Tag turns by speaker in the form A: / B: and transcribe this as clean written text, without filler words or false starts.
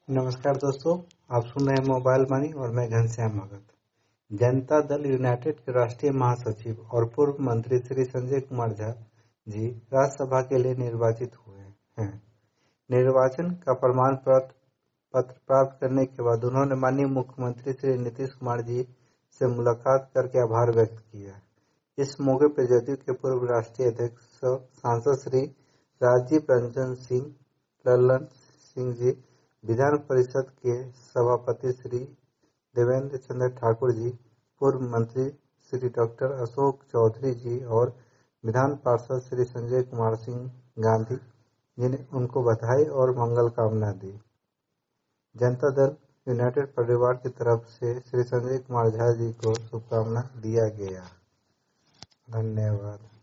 A: नमस्कार दोस्तों, आप सुन रहे हैं मोबाइल मनी और मैं घनश्याम भगत। जनता दल यूनाइटेड के राष्ट्रीय महासचिव और पूर्व मंत्री श्री संजय कुमार झा जी राज्यसभा के लिए निर्वाचित हुए हैं। निर्वाचन का प्रमाण पत्र प्राप्त करने के बाद उन्होंने माननीय मुख्यमंत्री श्री नीतीश कुमार जी से मुलाकात करके आभार व्यक्त किया। इस मौके पर जदयू के पूर्व राष्ट्रीय अध्यक्ष सांसद श्री राजीव रंजन सिंह, लल्लन सिंह जी, विधान परिषद के सभापति श्री देवेंद्र चंद्र ठाकुर जी, पूर्व मंत्री श्री डॉक्टर अशोक चौधरी जी और विधान पार्षद श्री संजय कुमार सिंह गांधी जी ने उनको बधाई और मंगल कामना दी। जनता दल यूनाइटेड परिवार की तरफ से श्री संजय कुमार झा जी को शुभकामना दिया गया। धन्यवाद।